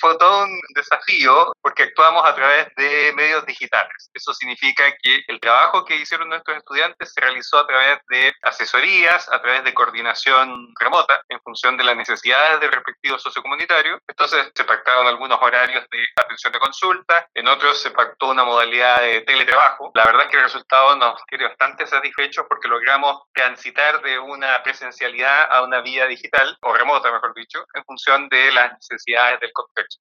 fue todo un desafío porque actuamos a través de medios digitales. Eso significa que el trabajo que hicieron nuestros estudiantes se realizó a través de asesorías, a través de coordinación remota, en función de las necesidades del respectivo sociocomunitario. Entonces se pactaron algunos horarios de atención de consulta, en otros se pactó una modalidad de teletrabajo. La verdad es que el resultado nos tiene bastante satisfechos porque logramos transitar de una presencialidad a una vía digital, o remota mejor dicho, en función de las necesidades del contexto.